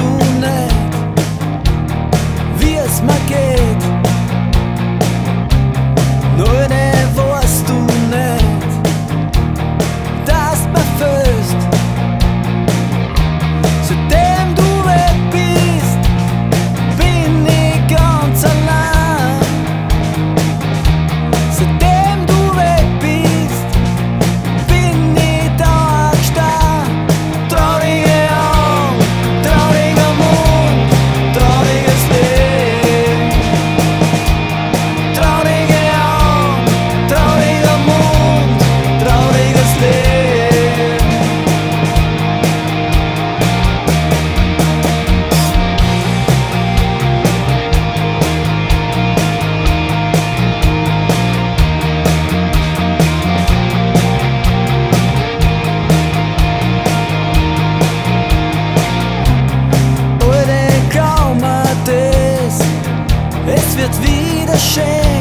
du nicht, wie es mir geht. Nur weißt du nicht, dass du mir fühlst. Seitdem du weg bist, bin ich ganz allein. Seitdem du weg bist, bin ich da gestanden. Traurige Augen, trauriger Mund, trauriges Leben. Traurige Augen, trauriger Mund, trauriges Leben. Heute kaum das, es wird wieder schön.